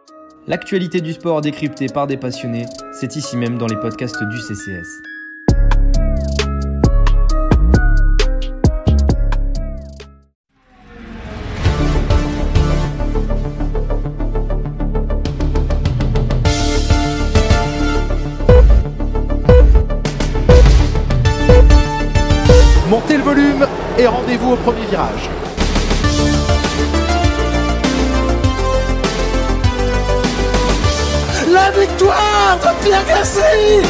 L'actualité du sport décryptée par des passionnés, c'est ici même dans les podcasts du CCS. Montez le volume et rendez-vous au premier virage. La victoire de Pierre Gasly!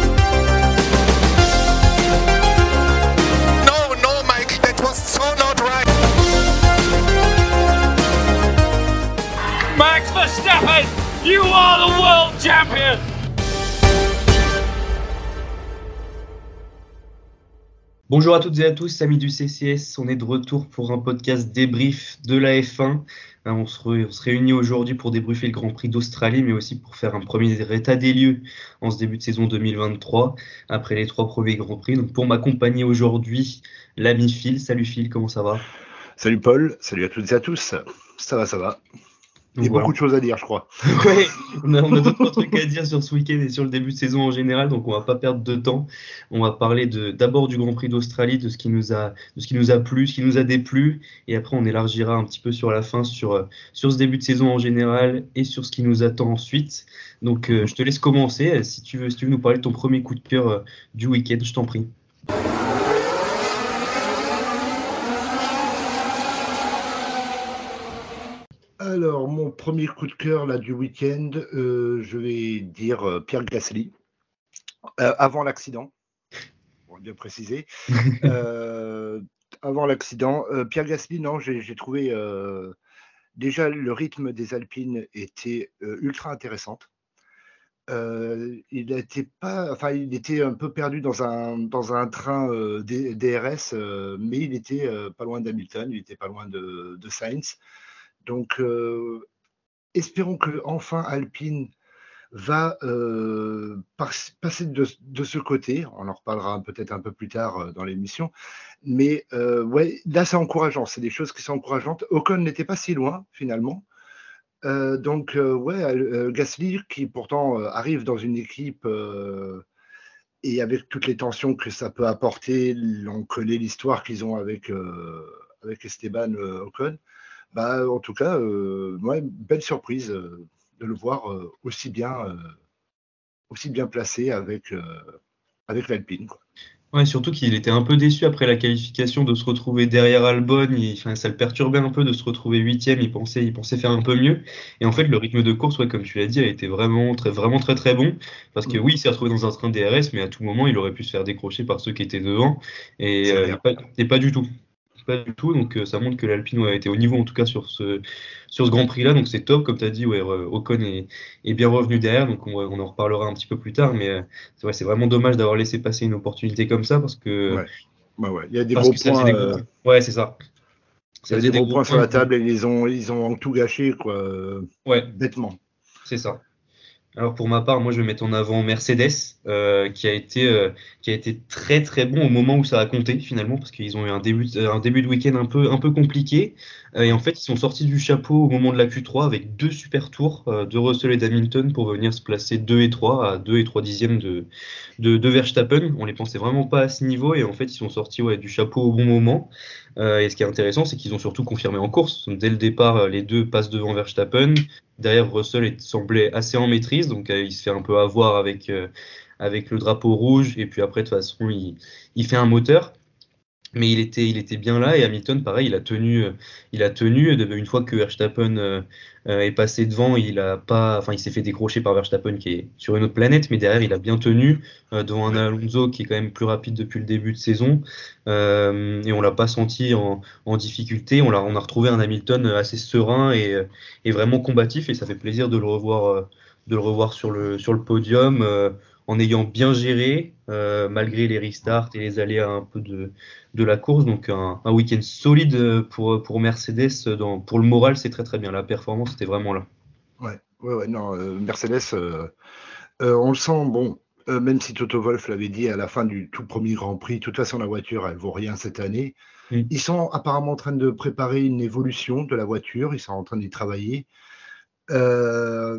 No, Mike, that was so not right. Max Verstappen, you are the world champion! Bonjour à toutes et à tous, amis du CCS, on est de retour pour un podcast débrief de la F1. On se réunit aujourd'hui pour débriefer le Grand Prix d'Australie, mais aussi pour faire un premier état des lieux en ce début de saison 2023, après les 3 premiers Grands Prix. Donc pour m'accompagner aujourd'hui, l'ami Phil. Salut Phil, comment ça va ? Salut Paul, salut à toutes et à tous. Ça va. Il y a beaucoup de choses à dire, je crois. Ouais, on a d'autres trucs à dire sur ce week-end et sur le début de saison en général, donc on va pas perdre de temps. On va parler d'abord du Grand Prix d'Australie, de ce qui nous a plu, ce qui nous a déplu, et après on élargira un petit peu sur la fin sur ce début de saison en général et sur ce qui nous attend ensuite. Donc je te laisse commencer. Si tu veux nous parler de ton premier coup de cœur du week-end, je t'en prie. Alors, mon premier coup de cœur là, du week-end, je vais dire Pierre Gasly, avant l'accident, on va bien préciser. Avant l'accident, Pierre Gasly, non, j'ai trouvé déjà le rythme des Alpines était ultra intéressant. Il était un peu perdu dans un train DRS, mais il était pas loin d'Hamilton, il était pas loin de Sainz. Donc, espérons que enfin Alpine va passer de ce côté. On en reparlera peut-être un peu plus tard dans l'émission. Mais ouais, là, c'est encourageant. C'est des choses qui sont encourageantes. Ocon n'était pas si loin, finalement. Gasly, qui pourtant arrive dans une équipe et avec toutes les tensions que ça peut apporter, on connaît l'histoire qu'ils ont avec Esteban Ocon. En tout cas, belle surprise de le voir aussi bien placé avec l'Alpine, quoi. Ouais, surtout qu'il était un peu déçu après la qualification de se retrouver derrière Albon. Ça le perturbait un peu de se retrouver 8e. Il pensait faire un peu mieux. Et en fait, le rythme de course, ouais, comme tu l'as dit, a été vraiment très très bon. Parce que oui, il s'est retrouvé dans un train DRS, mais à tout moment, il aurait pu se faire décrocher par ceux qui étaient devant. Et pas du tout. Pas du tout, donc ça montre que l'Alpine a été au niveau en tout cas sur ce Grand Prix là, donc c'est top. Comme tu as dit, ouais, Ocon est bien revenu derrière, donc on en reparlera un petit peu plus tard, mais c'est vraiment dommage d'avoir laissé passer une opportunité comme ça, parce que il y a des gros points, ouais, c'est ça. Il y a des gros points sur la table et ils ont tout gâché, quoi. Ouais, bêtement. C'est ça. Alors pour ma part, moi je vais mettre en avant Mercedes, qui a été très très bon au moment où ça a compté finalement, parce qu'ils ont eu un début de week-end un peu compliqué, et en fait ils sont sortis du chapeau au moment de la Q3 avec 2 super tours de Russell et d'Hamilton pour venir se placer 2 et 3 à 2 et 3 dixièmes de Verstappen. On les pensait vraiment pas à ce niveau, et en fait ils sont sortis du chapeau au bon moment. Et ce qui est intéressant, c'est qu'ils ont surtout confirmé en course. Donc, dès le départ, les deux passent devant Verstappen. Derrière, Russell semblait assez en maîtrise, donc il se fait un peu avoir avec le drapeau rouge. Et puis après, de toute façon, il fait un moteur. Mais il était bien là, et Hamilton, pareil, il a tenu. Une fois que Verstappen est passé devant, il s'est fait décrocher par Verstappen qui est sur une autre planète, mais derrière, il a bien tenu devant un Alonso qui est quand même plus rapide depuis le début de saison, et on l'a pas senti en difficulté. On a retrouvé un Hamilton assez serein et vraiment combatif, et ça fait plaisir de le revoir sur le podium. En ayant bien géré, malgré les restarts et les aléas un peu de la course. Donc un week-end solide pour Mercedes. Pour le moral, c'est très très bien. La performance était vraiment là. Mercedes, on le sent, bon, même si Toto Wolff l'avait dit à la fin du tout premier Grand Prix, de toute façon la voiture, elle vaut rien cette année. Ils sont apparemment en train de préparer une évolution de la voiture, ils sont en train d'y travailler.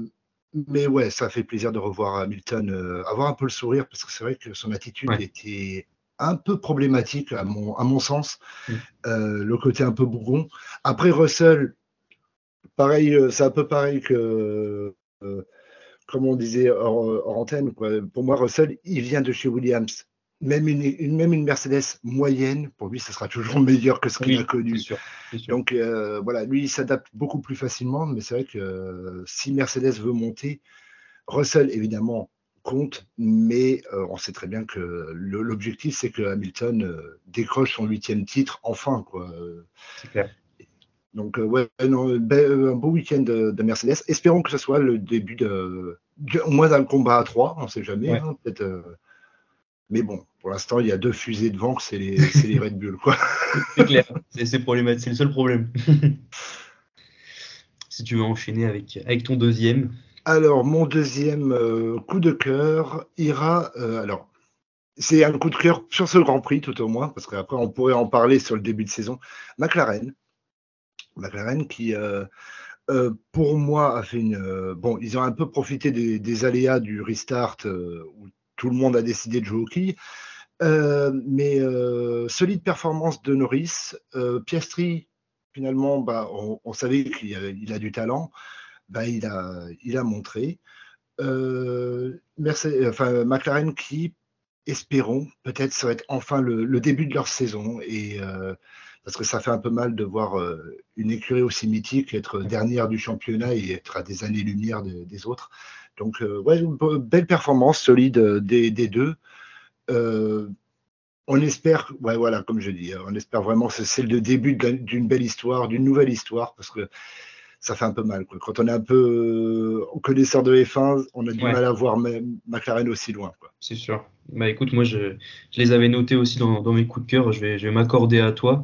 Mais ouais, ça fait plaisir de revoir Hamilton avoir un peu le sourire, parce que c'est vrai que son attitude était un peu problématique à mon sens, le côté un peu bougon. Après Russell, pareil, c'est un peu pareil que comme on disait hors antenne, quoi. Pour moi, Russell, il vient de chez Williams. Même une Mercedes moyenne, pour lui, ce sera toujours meilleur que ce qu'il a connu. C'est sûr. Donc voilà, lui, il s'adapte beaucoup plus facilement, mais c'est vrai que si Mercedes veut monter, Russell, évidemment, compte, mais on sait très bien que l'objectif, c'est que Hamilton décroche son 8e titre, enfin, quoi. C'est clair. Donc, un beau week-end de Mercedes. Espérons que ce soit le début au moins d'un combat à 3, on ne sait jamais, peut-être. Mais bon, pour l'instant, il y a 2 fusées devant, c'est les Red Bull, quoi. C'est clair, c'est problématique, c'est le seul problème. Si tu veux enchaîner avec ton deuxième. Alors, mon deuxième coup de cœur ira. Alors, c'est un coup de cœur sur ce Grand Prix, tout au moins, parce qu'après, on pourrait en parler sur le début de saison. McLaren qui, pour moi, a fait bon, ils ont un peu profité des aléas du restart où tout le monde a décidé de jouer au quilles. Mais solide performance de Norris. Piastri, finalement, on savait qu'il a du talent. Il a montré. McLaren qui, espérons, peut-être ça va être enfin le début de leur saison. Et parce que ça fait un peu mal de voir une écurie aussi mythique être dernière du championnat et être à des années-lumière des autres. Donc, une belle performance, solide des deux. On espère, voilà, comme je dis, on espère vraiment que c'est le début d'une belle histoire, d'une nouvelle histoire, parce que ça fait un peu mal, quoi. Quand on est un peu connaisseur de F1, on a du mal à voir même McLaren aussi loin, quoi. C'est sûr. Écoute, moi je les avais notés aussi dans mes coups de cœur. Je vais m'accorder à toi.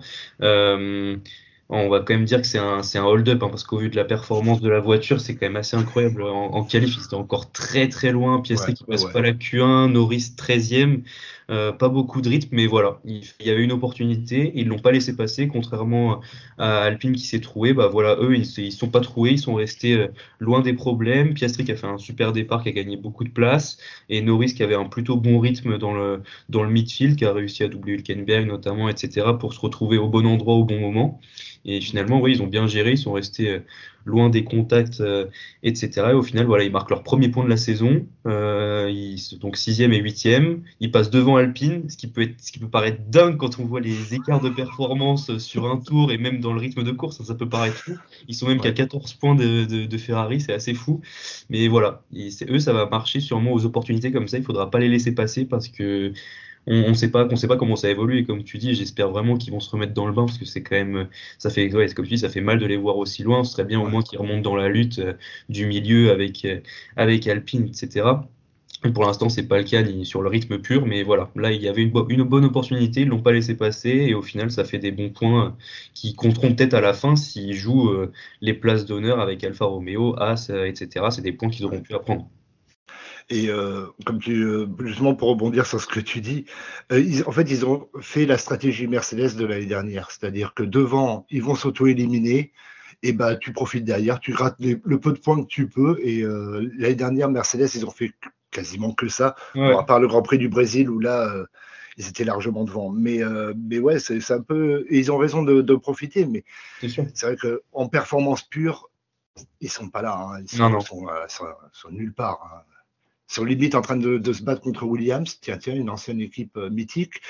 On va quand même dire que c'est un hold-up, parce qu'au vu de la performance de la voiture, c'est quand même assez incroyable. En qualif, ils étaient encore très très loin. Piastri qui passe pas la Q1, Norris 13e. Pas beaucoup de rythme, mais voilà, il y avait une opportunité, ils l'ont pas laissé passer, contrairement à Alpine qui s'est troué. Voilà, eux ils sont pas troués, ils sont restés loin des problèmes. Piastri qui a fait un super départ, qui a gagné beaucoup de place, et Norris qui avait un plutôt bon rythme dans le midfield, qui a réussi à doubler Hülkenberg notamment, etc., pour se retrouver au bon endroit au bon moment. Et finalement, ils ont bien géré, ils sont restés loin des contacts, etc. Et au final, voilà, ils marquent leur premier point de la saison, donc 6e et 8e. Ils passent devant Alpine, ce qui peut paraître dingue quand on voit les écarts de performance sur un tour et même dans le rythme de course, ça peut paraître fou. Ils sont même qu'à 14 points de Ferrari, c'est assez fou. Mais voilà, ça va marcher sûrement aux opportunités comme ça. Il faudra pas les laisser passer parce que on sait pas comment ça évolue, et comme tu dis, j'espère vraiment qu'ils vont se remettre dans le bain, parce que c'est quand même, ça fait, comme tu dis, ça fait mal de les voir aussi loin. Ce serait bien au moins qu'ils remontent dans la lutte du milieu avec Alpine, etc. Et pour l'instant, c'est pas le cas ni sur le rythme pur, mais voilà, là il y avait une bonne opportunité, ils l'ont pas laissé passer, et au final ça fait des bons points qui compteront peut-être à la fin s'ils jouent les places d'honneur avec Alfa Romeo, Haas, etc. C'est des points qu'ils auront pu apprendre. Et comme justement pour rebondir sur ce que tu dis, ils ont fait la stratégie Mercedes de l'année dernière, c'est-à-dire que devant, ils vont s'auto-éliminer, et tu profites derrière, tu grattes le peu de points que tu peux. Et l'année dernière, Mercedes, ils ont fait quasiment que ça, bon, à part le Grand Prix du Brésil où là, ils étaient largement devant. Mais ouais, c'est un peu, et ils ont raison de profiter, mais c'est vrai qu'en performance pure, ils sont pas là, ils sont nulle part. Ils sont limite en train de se battre contre Williams, tiens, une ancienne équipe mythique,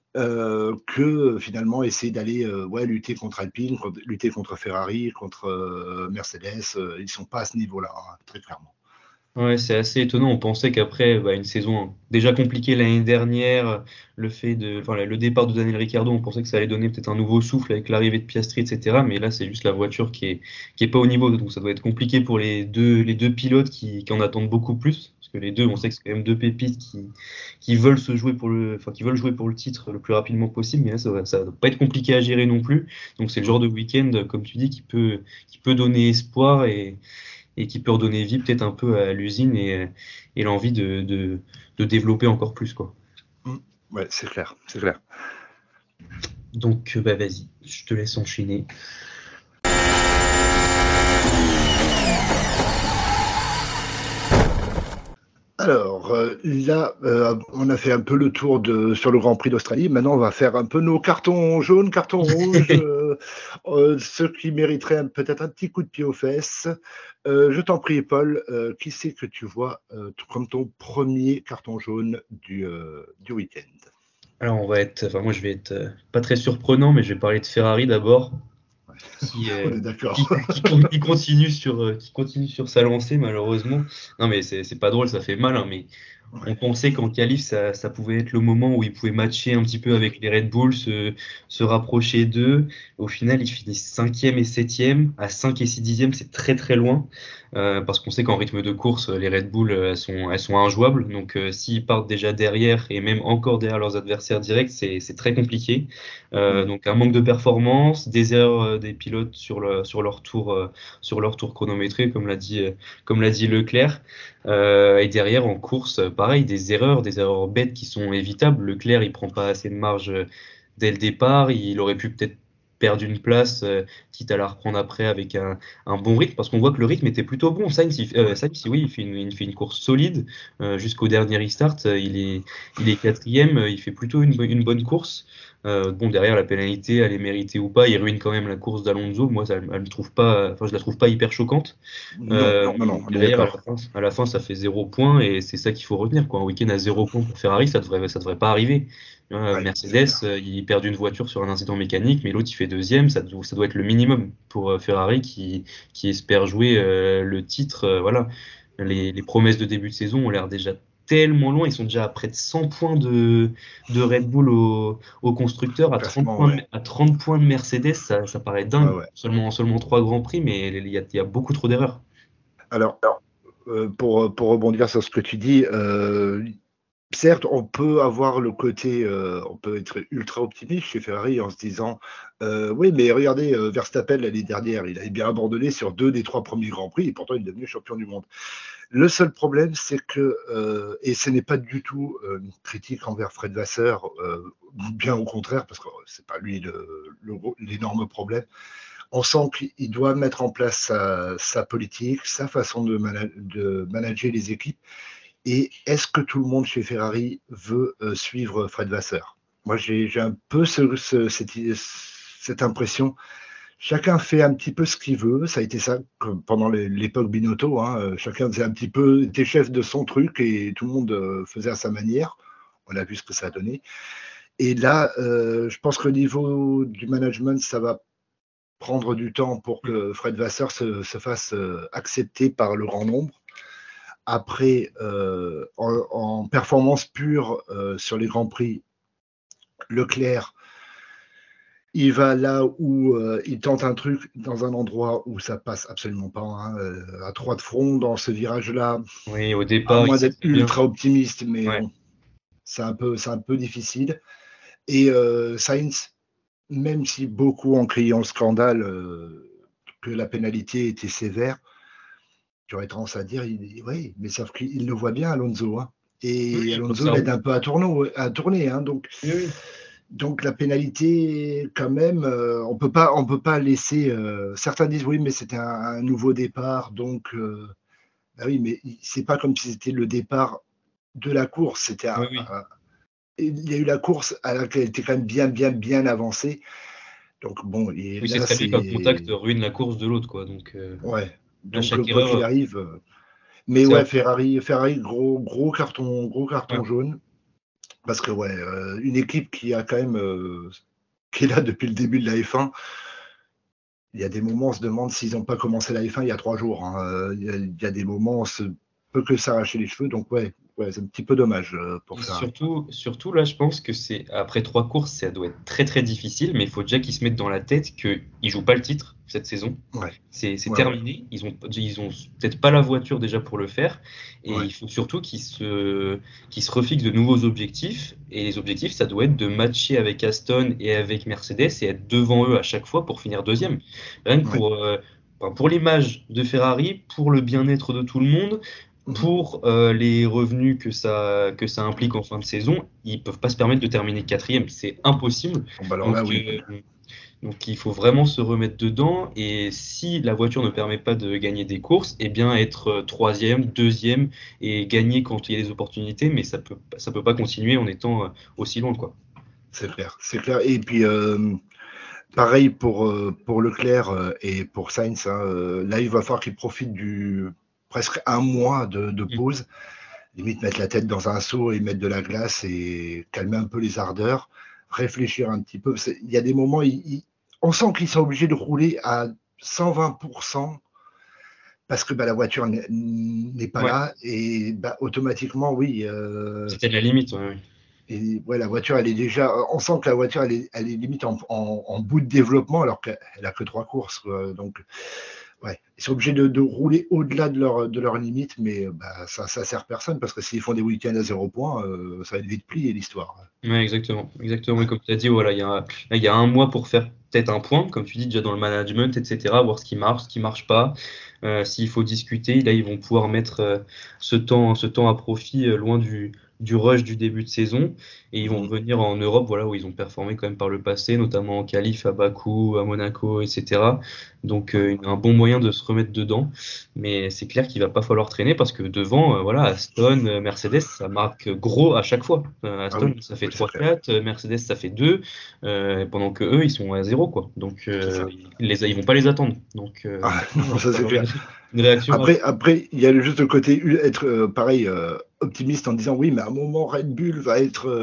que finalement essayer d'aller lutter contre Alpine, lutter contre Ferrari, contre Mercedes. Ils sont pas à ce niveau-là, très clairement. Ouais, c'est assez étonnant. On pensait qu'après une saison déjà compliquée l'année dernière, le départ de Daniel Ricciardo, on pensait que ça allait donner peut-être un nouveau souffle avec l'arrivée de Piastri, etc. Mais là, c'est juste la voiture qui est pas au niveau, donc ça doit être compliqué pour les deux pilotes qui en attendent beaucoup plus, parce que les deux, on sait que c'est quand même deux pépites qui veulent jouer pour le titre le plus rapidement possible. Mais là, ça va pas être compliqué à gérer non plus. Donc c'est le genre de week-end, comme tu dis, qui peut donner espoir et qui peut redonner vie peut-être un peu à l'usine et l'envie de développer encore plus, quoi. Ouais, c'est clair. Donc vas-y, je te laisse enchaîner. Alors là, on a fait un peu le tour sur le Grand Prix d'Australie. Maintenant, on va faire un peu nos cartons jaunes, cartons rouges, ceux qui mériteraient peut-être un petit coup de pied aux fesses. Je t'en prie, Paul, qui c'est que tu vois comme ton premier carton jaune du week-end? Alors moi je vais être pas très surprenant, mais je vais parler de Ferrari d'abord, qui, On est d'accord. qui continue sur sa lancée malheureusement. Non mais c'est pas drôle, ça fait mal, hein, mais on pensait qu'en qualif ça pouvait être le moment où ils pouvaient matcher un petit peu avec les Red Bull, se rapprocher d'eux. Au final, ils finissent 5e et 7e. À 5 et 6 dixièmes, c'est très très loin. Parce qu'on sait qu'en rythme de course, les Red Bull elles sont injouables. Donc s'ils partent déjà derrière et même encore derrière leurs adversaires directs, c'est très compliqué. Donc un manque de performance, des erreurs des pilotes sur leur tour chronométré, comme l'a dit Leclerc. Et derrière en course, pareil, des erreurs bêtes qui sont évitables. Leclerc, il prend pas assez de marge dès le départ. Il aurait pu peut-être perdre une place, quitte à la reprendre après avec un bon rythme, parce qu'on voit que le rythme était plutôt bon. Sainz, il fait une course solide jusqu'au dernier restart. Il est 4e, il fait plutôt une bonne course. Bon, derrière, la pénalité, elle est méritée ou pas, il ruine quand même la course d'Alonso. Moi, je la trouve pas hyper choquante. Non, Derrière, à la fin, ça fait 0 points, et c'est ça qu'il faut retenir, quoi. Un week-end à 0 points pour Ferrari, ça devrait pas arriver. Mercedes, ils perdent une voiture sur un incident mécanique, mais l'autre il fait 2e, ça doit être le minimum pour Ferrari qui espère jouer le titre. Voilà, les promesses de début de saison ont l'air déjà tellement loin, ils sont déjà à près de 100 points de Red Bull au constructeur, à 30 points de Mercedes, ça paraît dingue. Seulement 3 grands prix, mais il y a beaucoup trop d'erreurs. Alors, pour rebondir sur ce que tu dis, certes, on peut avoir le côté, on peut être ultra optimiste chez Ferrari en se disant oui, mais regardez, Verstappen l'année dernière, il avait bien abandonné sur 2 des 3 premiers Grands Prix et pourtant il est devenu champion du monde. Le seul problème, c'est que, et ce n'est pas du tout une critique envers Fred Vasseur, bien au contraire, parce que c'est pas lui l'énorme problème. On sent qu'il doit mettre en place sa politique, sa façon de manager les équipes. Et est-ce que tout le monde chez Ferrari veut suivre Fred Vasseur? Moi, j'ai un peu cette impression. Chacun fait un petit peu ce qu'il veut. Ça a été ça pendant l'époque Binotto. Hein. Chacun faisait un petit peu, était chef de son truc et tout le monde faisait à sa manière. On a vu ce que ça a donné. Et là, je pense qu'au niveau du management, ça va prendre du temps pour que Fred Vasseur se fasse accepter par le grand nombre. Après, en performance pure sur les Grands Prix, Leclerc, il va là où il tente un truc dans un endroit où ça passe absolument pas, hein, à 3 de front dans ce virage-là. Oui, au départ, à moins d'être ultra bien optimiste, mais bon, c'est un peu difficile. Et Sainz, même si beaucoup ont crié le scandale que la pénalité était sévère, j'aurais tendance à dire, oui, mais sauf qu'il le voit bien, Alonso. Hein. Et oui, Alonso l'aide un peu à tourner. Hein, donc la pénalité, quand même, on peut pas laisser. Certains disent oui, mais c'était un nouveau départ, donc bah oui, mais c'est pas comme si c'était le départ de la course. C'était il y a eu la course à laquelle elle était quand même bien avancée. Donc bon, c'est très vite qu'un contact ruine la course de l'autre, quoi. Donc ouais. Donc, chaque erreur, qu'il arrive. Mais ouais, Ferrari, gros carton jaune. Parce que une équipe qui a quand même qui est là depuis le début de la F1, il y a des moments, on se demande s'ils n'ont pas commencé la F1 il y a 3 jours. Hein. Il y a des moments, on se peut que s'arracher les cheveux. Donc c'est un petit peu dommage pour ça. Surtout là, je pense que c'est après 3 courses, ça doit être très très difficile, mais il faut déjà qu'ils se mettent dans la tête qu'ils jouent pas le titre cette saison. C'est terminé. Ils ont peut-être pas la voiture déjà pour le faire, et il faut surtout qu'ils se refixent de nouveaux objectifs. Et les objectifs, ça doit être de matcher avec Aston et avec Mercedes et être devant eux à chaque fois pour finir 2e. Rien que pour l'image de Ferrari, pour le bien-être de tout le monde. Pour les revenus que ça implique en fin de saison, ils peuvent pas se permettre de terminer 4e, c'est impossible. Donc il faut vraiment se remettre dedans, et si la voiture ne permet pas de gagner des courses, eh bien être troisième, deuxième et gagner quand il y a des opportunités, mais ça peut pas continuer en étant aussi loin, quoi. C'est clair, c'est clair. Et puis pareil pour Leclerc et pour Sainz, hein, là il va falloir qu'il profite du presque un mois de pause, limite mettre la tête dans un seau et mettre de la glace et calmer un peu les ardeurs, réfléchir un petit peu. Il y a des moments, on sent qu'ils sont obligés de rouler à 120% parce que la voiture n'est pas là, et automatiquement, oui. C'était la limite, ouais. Et ouais, la voiture, elle est déjà. On sent que la voiture, elle est limite en bout de développement, alors qu'elle n'a que 3 courses, quoi. Donc, ouais, ils sont obligés de rouler au-delà de leur limite, mais ça sert personne, parce que s'ils font des week-ends à 0 points, ça va être vite plié l'histoire. Ouais, exactement. Et comme tu as dit, voilà, il y a un mois pour faire peut-être un point, comme tu dis, déjà dans le management, etc., voir ce qui marche pas. S'il faut discuter, là, ils vont pouvoir mettre ce temps à profit, loin du rush du début de saison, et ils vont revenir en Europe, voilà, où ils ont performé quand même par le passé, notamment en qualif à Bakou, à Monaco, etc. Donc un bon moyen de se remettre dedans, mais c'est clair qu'il va pas falloir traîner, parce que devant, voilà, Aston, Mercedes, ça marque gros à chaque fois. Aston, ça fait 3-4, Mercedes, ça fait 2, pendant que eux, ils sont à 0, quoi. Donc ils vont pas les attendre. Donc non, ça c'est clair. Une réaction. Après, il y a juste le côté être pareil, optimiste, en disant oui, mais à un moment Red Bull va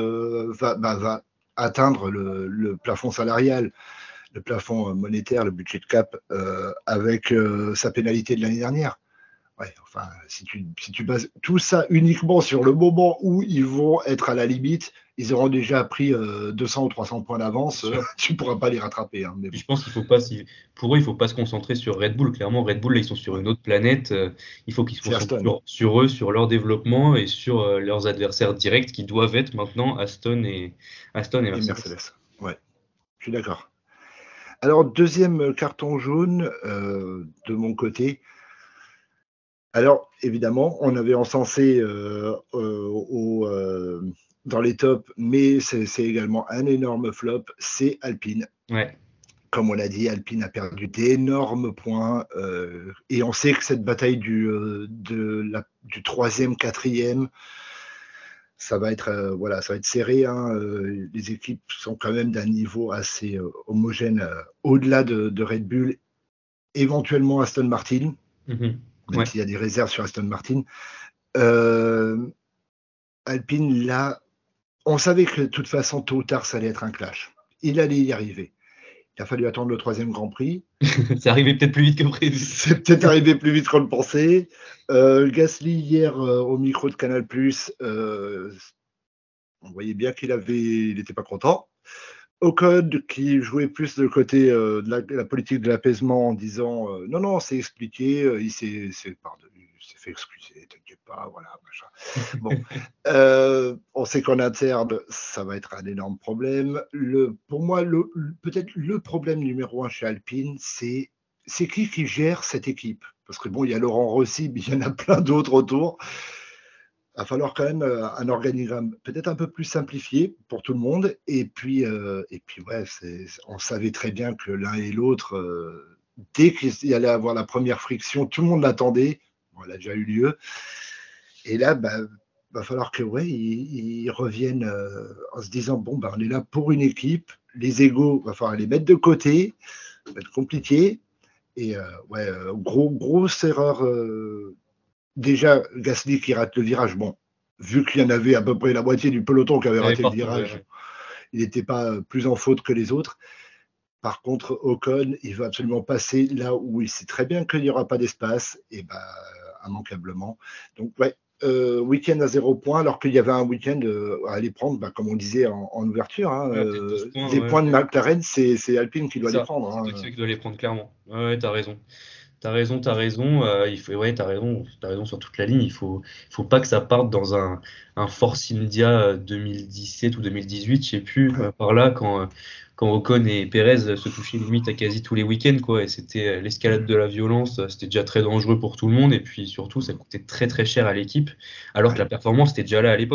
atteindre le plafond salarial, le plafond monétaire, le budget de cap, avec sa pénalité de l'année dernière. Ouais, enfin, si tu bases tout ça uniquement sur le moment où ils vont être à la limite, ils auront déjà pris 200 ou 300 points d'avance, tu ne pourras pas les rattraper. Hein, mais bon. Je pense qu'il faut pas, pour eux, il ne faut pas se concentrer sur Red Bull. Clairement, Red Bull, là, ils sont sur une autre planète. Il faut qu'ils se concentrent sur eux, sur leur développement et sur leurs adversaires directs, qui doivent être maintenant Aston et Mercedes. Ouais, je suis d'accord. Alors, deuxième carton jaune de mon côté. Alors, évidemment, on avait encensé dans les tops, mais c'est également un énorme flop, c'est Alpine. Ouais. Comme on l'a dit, Alpine a perdu d'énormes points, et on sait que cette bataille du 3e, 4e, ça va être serré. Hein. Les équipes sont quand même d'un niveau assez homogène, au-delà de Red Bull, éventuellement Aston Martin. Même s'il y a des réserves sur Aston Martin. Alpine, là, on savait que de toute façon, tôt ou tard, ça allait être un clash. Il allait y arriver. Il a fallu attendre le 3e Grand Prix. C'est arrivé peut-être plus vite que prévu. C'est peut-être arrivé plus vite qu'on le pensait. Gasly, hier, au micro de Canal+, on voyait bien qu'il n'était pas content. Ocon, qui jouait plus de côté de la politique de l'apaisement, en disant non, c'est expliqué, il s'est fait excuser, t'inquiète pas, voilà, machin. Bon, on sait qu'en interne, ça va être un énorme problème. Pour moi, peut-être le problème numéro 1 chez Alpine, c'est qui gère cette équipe. Parce que bon, il y a Laurent Rossi, mais il y en a plein d'autres autour. Il va falloir quand même un organigramme peut-être un peu plus simplifié pour tout le monde. Et puis ouais, on savait très bien que l'un et l'autre, dès qu'il allait avoir la première friction, tout le monde l'attendait. Bon, elle a déjà eu lieu. Et là, va falloir que ils reviennent en se disant bon, on est là pour une équipe. Les égos, va falloir les mettre de côté. Ça va être compliqué. Et grosse erreur. Déjà, Gasly qui rate le virage, bon, vu qu'il y en avait à peu près la moitié du peloton qui avait raté le virage, il n'était pas plus en faute que les autres. Par contre, Ocon, il veut absolument passer là où il sait très bien qu'il n'y aura pas d'espace, et immanquablement. Donc, week-end à 0 points, alors qu'il y avait un week-end à aller prendre, comme on disait en ouverture. Hein, les points de McLaren, c'est Alpine qui doit les prendre. C'est celui qui doit les prendre, clairement. Ouais, t'as raison. T'as raison. T'as raison sur toute la ligne. Il faut pas que ça parte dans un Force India 2017 ou 2018, je sais plus, par là, quand Ocon et Pérez se touchaient limite à quasi tous les week-ends, quoi. Et c'était l'escalade de la violence. C'était déjà très dangereux pour tout le monde. Et puis surtout, ça coûtait très très cher à l'équipe, alors que la performance était déjà là à l'époque.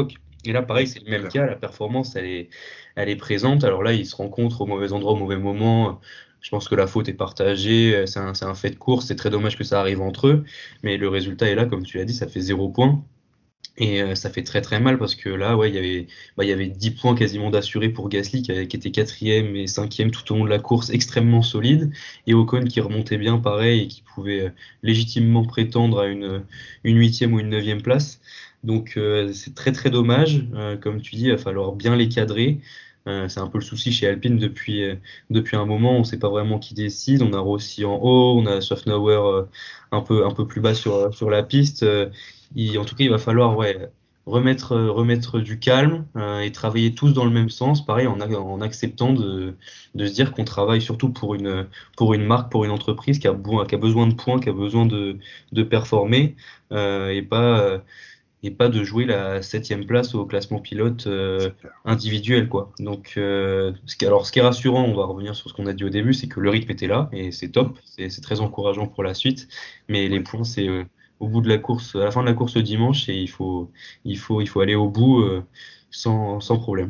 Et là, pareil, c'est le même cas. La performance, elle est présente. Alors là, ils se rencontrent au mauvais endroit, au mauvais moment. Je pense que la faute est partagée. C'est un fait de course. C'est très dommage que ça arrive entre eux. Mais le résultat est là, comme tu l'as dit, ça fait 0 points. Et ça fait très très mal parce que là, ouais, il y avait 10 points quasiment d'assurés pour Gasly qui était quatrième et cinquième tout au long de la course, extrêmement solide. Et Ocon qui remontait bien pareil et qui pouvait légitimement prétendre à une huitième ou une neuvième place. Donc c'est très très dommage. Comme tu dis, il va falloir bien les cadrer. C'est un peu le souci chez Alpine depuis un moment. On ne sait pas vraiment qui décide. On a Rossi en haut, on a Sofnauer un peu plus bas sur la piste. En tout cas, il va falloir remettre du calme et travailler tous dans le même sens. Pareil, en acceptant de se dire qu'on travaille surtout pour une marque, pour une entreprise qui a besoin de points, qui a besoin de performer et pas de jouer la 7e place au classement pilote individuel, quoi. Donc, ce qui est rassurant, on va revenir sur ce qu'on a dit au début, c'est que le rythme était là et c'est top, c'est très encourageant pour la suite. Mais les points, c'est au bout de la course, à la fin de la course le dimanche, et il faut aller au bout sans problème.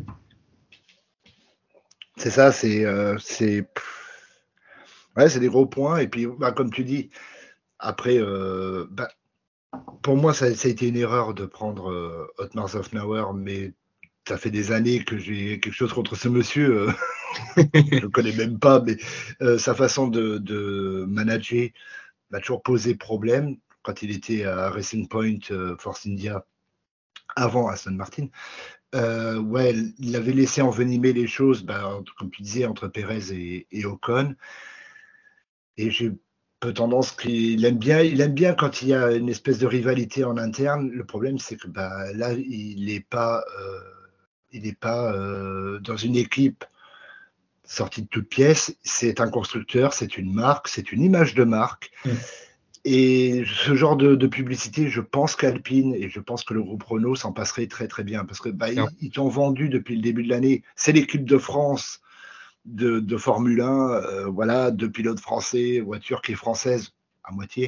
C'est ça, c'est des gros points. Et puis, comme tu dis, après, pour moi, ça a été une erreur de prendre Otmar Sofnauer, mais ça fait des années que j'ai quelque chose contre ce monsieur. Je ne le connais même pas, mais sa façon de manager m'a toujours posé problème quand il était à Racing Point, Force India, avant Aston Martin. Il avait laissé envenimer les choses, comme tu disais, entre Pérez et Ocon. Et j'ai peu tendance qu'il aime bien quand il y a une espèce de rivalité en interne. Le problème, c'est que là, il n'est pas dans une équipe sortie de toutes pièces. C'est un constructeur, c'est une marque, c'est une image de marque. Et ce genre de publicité, je pense qu'Alpine et je pense que le groupe Renault s'en passerait très très bien parce que ils t'ont vendu depuis le début de l'année. C'est l'équipe de France de Formule 1, de pilotes français, voiture qui est française à moitié.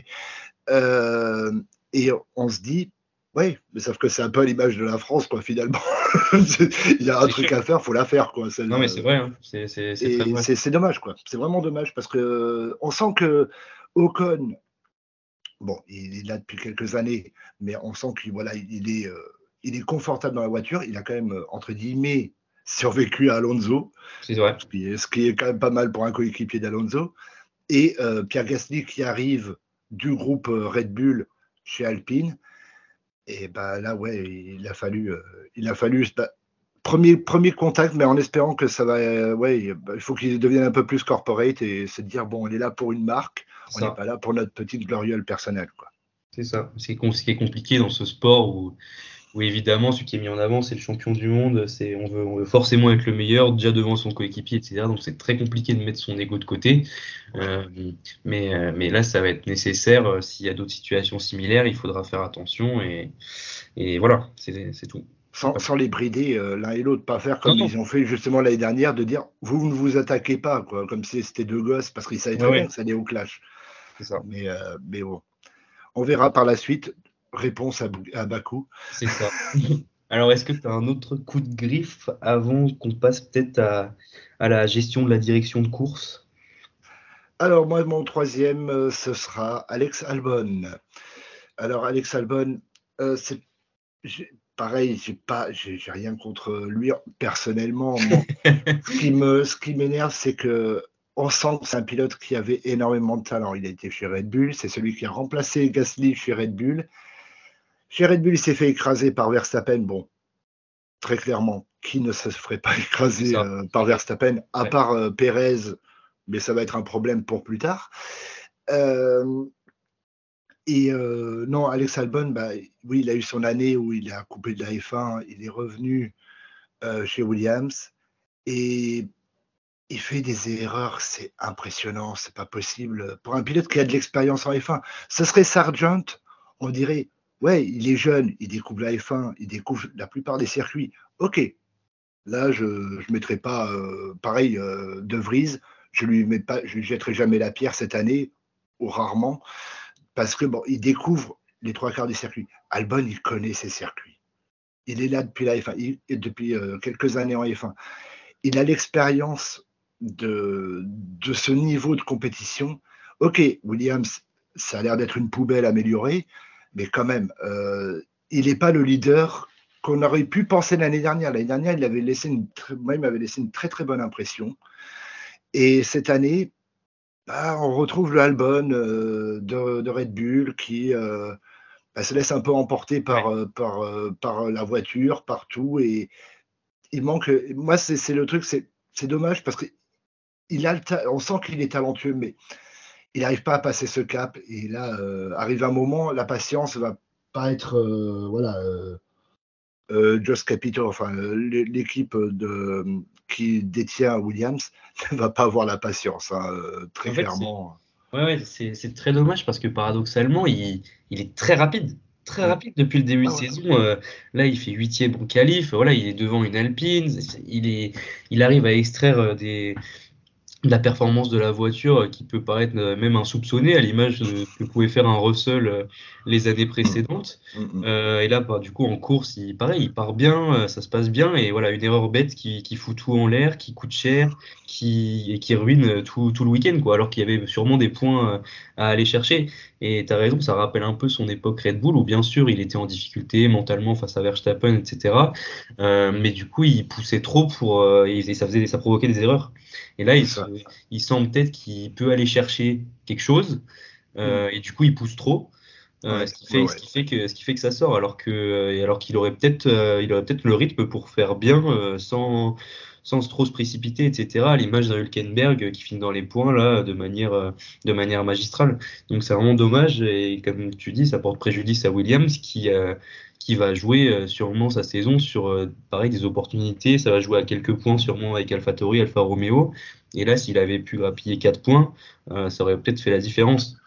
Et on se dit, mais sauf que c'est un peu à l'image de la France, quoi, finalement. Il y a un truc à faire, il faut la faire, quoi. Non, mais c'est vrai, hein. C'est très vrai. C'est dommage, quoi. C'est vraiment dommage parce que on sent que Ocon, il est là depuis quelques années, mais on sent qu'il est confortable dans la voiture. Il a quand même, entre guillemets, survécu à Alonso, c'est vrai. Ce qui est quand même pas mal pour un coéquipier d'Alonso. Et Pierre Gasly qui arrive du groupe Red Bull chez Alpine. Et là, il a fallu premier contact, mais en espérant que ça va. Il faut qu'il devienne un peu plus corporate et se dire on est là pour une marque, on n'est pas là pour notre petite gloriole personnelle, quoi. C'est ça. Ce qui est compliqué dans ce sport où évidemment celui qui est mis en avant c'est le champion du monde, on veut forcément être le meilleur déjà devant son coéquipier, etc. Donc c'est très compliqué de mettre son ego de côté. Mais là ça va être nécessaire. S'il y a d'autres situations similaires, il faudra faire attention et voilà, c'est tout. Sans les brider l'un et l'autre, pas faire comme ils ont fait justement l'année dernière, de dire vous ne vous attaquez pas, quoi, comme si c'était deux gosses, parce qu'ils savaient très bien que ça allait au clash. C'est ça. Mais bon, on verra par la suite. Réponse à Bakou. C'est ça. Alors, est-ce que tu as un autre coup de griffe avant qu'on passe peut-être à la gestion de la direction de course? Alors, moi, mon troisième, ce sera Alex Albon. Alors, Alex Albon, c'est pareil, j'ai rien contre lui personnellement. Ce qui m'énerve, c'est que on sent que c'est un pilote qui avait énormément de talent. Il a été chez Red Bull, c'est celui qui a remplacé Gasly chez Red Bull. Chez Red Bull, il s'est fait écraser par Verstappen. Bon, très clairement, qui ne se ferait pas écraser par Verstappen, à part Pérez, mais ça va être un problème pour plus tard. Non, Alex Albon, oui, il a eu son année où il a coupé de la F1, il est revenu chez Williams et il fait des erreurs, c'est impressionnant, c'est pas possible. Pour un pilote qui a de l'expérience en F1, ce serait Sargent, on dirait, il est jeune, il découvre la F1, il découvre la plupart des circuits. Ok, là, je ne mettrai pas, pareil, De Vries, je lui jetterai jamais la pierre cette année, ou rarement, parce que il découvre les 3/4 des circuits. Albon, il connaît ses circuits. il est là depuis la F1, depuis quelques années en F1. Il a l'expérience de ce niveau de compétition. Ok, Williams, ça a l'air d'être une poubelle améliorée, mais quand même, il n'est pas le leader qu'on aurait pu penser l'année dernière. L'année dernière, il m'avait laissé une très très bonne impression. Et cette année, on retrouve le Albon de Red Bull qui se laisse un peu emporter par la voiture, partout. Et il manque. Moi, c'est le truc, c'est dommage parce que on sent qu'il est talentueux, mais il n'arrive pas à passer ce cap. Et là, arrive un moment, la patience va pas être Just Capital, enfin l'équipe qui détient Williams ne va pas avoir la patience, très clairement. C'est très dommage parce que paradoxalement, il est très rapide. Très rapide depuis le début de saison. Là, il fait 8e en qualif. Voilà, il est devant une Alpine. Il arrive à extraire de la performance de la voiture qui peut paraître même insoupçonnée à l'image que pouvait faire un Russell les années précédentes. Et là, du coup, en course, il part bien, ça se passe bien. Et voilà, une erreur bête qui fout tout en l'air, qui coûte cher, et qui ruine tout le week-end, quoi, alors qu'il y avait sûrement des points à aller chercher. Et tu as raison, ça rappelle un peu son époque Red Bull, où bien sûr, il était en difficulté mentalement face à Verstappen, etc. Mais du coup, il poussait trop et ça provoquait des erreurs. Et là, il sent peut-être qu'il peut aller chercher quelque chose, et du coup, il pousse trop, ce qui fait que ça sort, alors qu'il aurait peut-être le rythme pour faire bien sans trop se précipiter, etc. À l'image d'un Hülkenberg qui finit dans les points là de manière magistrale. Donc c'est vraiment dommage, et comme tu dis, ça porte préjudice à Williams qui va jouer sûrement sa saison sur pareil des opportunités. Ça va jouer à quelques points sûrement avec AlphaTauri, Alfa Romeo. Et là, s'il avait pu grappiller 4 points, ça aurait peut-être fait la différence.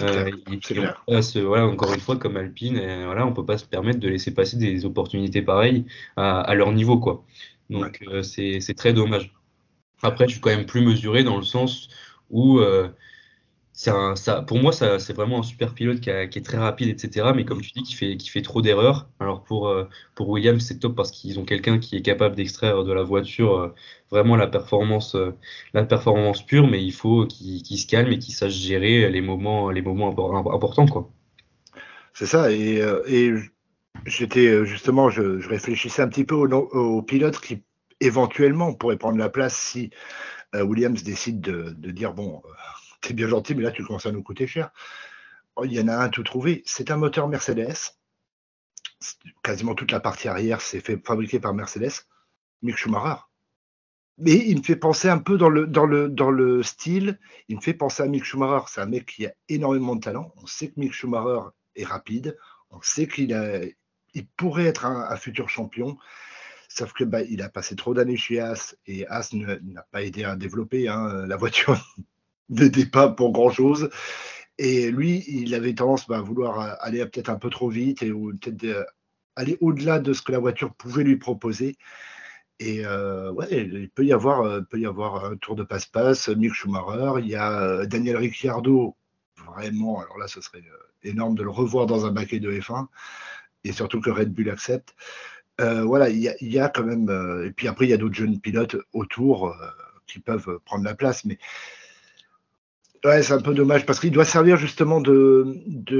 Encore une fois, comme Alpine, on peut pas se permettre de laisser passer des opportunités pareilles à leur niveau, quoi. Donc c'est très dommage. Après, je suis quand même plus mesuré dans le sens où pour moi, c'est vraiment un super pilote qui est très rapide, etc. Mais comme tu dis, qui fait trop d'erreurs. Alors pour Williams, c'est top parce qu'ils ont quelqu'un qui est capable d'extraire de la voiture vraiment la performance pure, mais il faut qu'il se calme et qu'il sache gérer les moments importants, quoi. C'est ça. Et j'étais justement, je réfléchissais un petit peu aux pilotes qui éventuellement pourraient prendre la place si Williams décide de dire bon. C'est bien gentil, mais là, tu commences à nous coûter cher. Il y en a un tout trouvé. C'est un moteur Mercedes. Quasiment toute la partie arrière s'est fabriquée par Mercedes. Mick Schumacher. Mais il me fait penser un peu dans le style. Il me fait penser à Mick Schumacher. C'est un mec qui a énormément de talent. On sait que Mick Schumacher est rapide. On sait qu'il pourrait être un futur champion. Sauf que il a passé trop d'années chez Haas. Et Haas n'a pas aidé à développer la voiture. N'était pas pour grand chose, et lui il avait tendance à vouloir aller peut-être un peu trop vite et ou peut-être aller au-delà de ce que la voiture pouvait lui proposer, et il peut y avoir un tour de passe-passe. Mick Schumacher, il y a Daniel Ricciardo, vraiment, alors là ce serait énorme de le revoir dans un baquet de F1, et surtout que Red Bull accepte. Il y a quand même et puis après il y a d'autres jeunes pilotes autour qui peuvent prendre la place, mais ouais, c'est un peu dommage parce qu'il doit servir justement de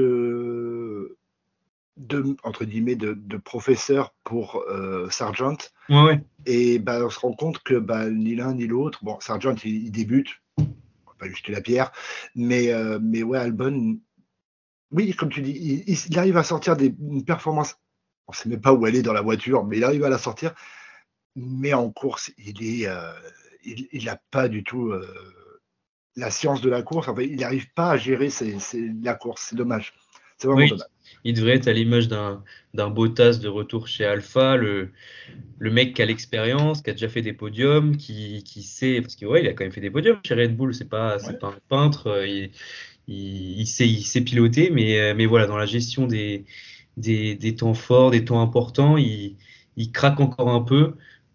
entre guillemets de professeur pour Sargent. Ouais. Et on se rend compte que ni l'un ni l'autre. Bon, Sargent il débute, on va pas lui jeter la pierre, mais Albon, oui, comme tu dis, il arrive à sortir une performance. On ne sait même pas où elle est dans la voiture, mais il arrive à la sortir. Mais en course, il n'a pas du tout la science de la course. Enfin, il n'arrive pas à gérer la course. C'est dommage. C'est vraiment dommage. Il devrait être à l'image d'un Bottas de retour chez Alpha, le mec qui a l'expérience, qui a déjà fait des podiums, qui sait, parce que il a quand même fait des podiums chez Red Bull. C'est pas un peintre. Il sait piloter, mais voilà, dans la gestion des temps forts, des temps importants, il craque encore un peu.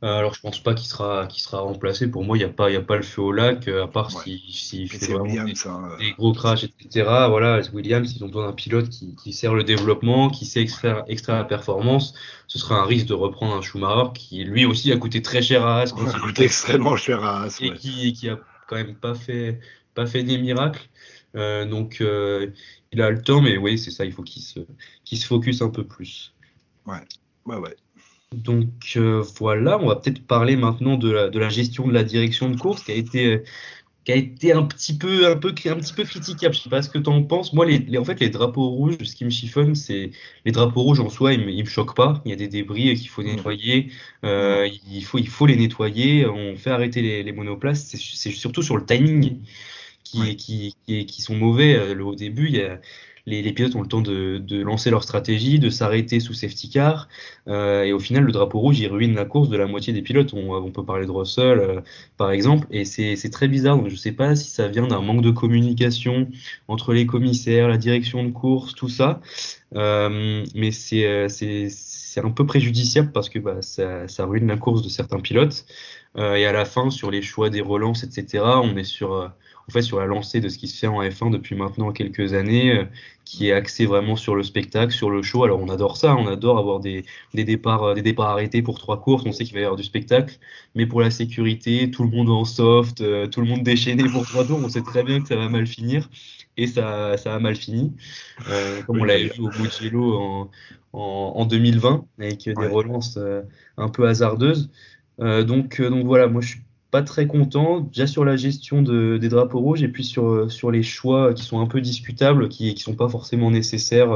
Alors, je pense pas qu'il sera remplacé. Pour moi, il y a pas le feu au lac, à part Ouais. s'il Et fait c'est vraiment Williams, hein, des gros crashs, etc. Voilà, Williams, ils ont besoin d'un pilote qui sert le développement, qui sait extraire la performance. Ce serait un risque de reprendre un Schumacher qui, lui aussi, a coûté très cher à Haas ça quand va il est coûter parti extrêmement cher à Haas, et ouais. qui a quand même pas fait des miracles. Donc, il a le temps, mais oui, c'est ça, il faut qu'il se focus un peu plus. Ouais, ouais, ouais. Donc voilà, on va peut-être parler maintenant de la gestion de la direction de course qui a été un petit peu critiquable. Je sais pas ce que tu en penses. Moi, en fait, les drapeaux rouges, ce qui me chiffonne, c'est les drapeaux rouges en soi, ils me choquent pas. Il y a des débris qu'il faut Mm. nettoyer. Mm. Il faut les nettoyer. On fait arrêter les monoplaces. C'est surtout sur le timing Ouais. qui sont mauvais. Au début, les pilotes ont le temps de lancer leur stratégie, de s'arrêter sous safety car, et au final, le drapeau rouge, il ruine la course de la moitié des pilotes. On peut parler de Russell, par exemple, et c'est très bizarre. Donc, je sais pas si ça vient d'un manque de communication entre les commissaires, la direction de course, tout ça, mais c'est un peu préjudiciable parce que bah, ça ruine la course de certains pilotes. Et à la fin, sur les choix des relances, etc., on est sur la lancée de ce qui se fait en F1 depuis maintenant quelques années, qui est axé vraiment sur le spectacle, sur le show. Alors on adore ça, on adore avoir des départs arrêtés pour 3 courses, on sait qu'il va y avoir du spectacle, mais pour la sécurité, tout le monde en soft, tout le monde déchaîné pour 3 tours, on sait très bien que ça va mal finir, et ça a mal fini, comme on Oui, l'avait d'ailleurs. vu au Mugello en 2020, avec des Ouais. relances un peu hasardeuses. Donc voilà, moi je suis pas très content, déjà sur la gestion des drapeaux rouges et puis sur les choix qui sont un peu discutables, qui sont pas forcément nécessaires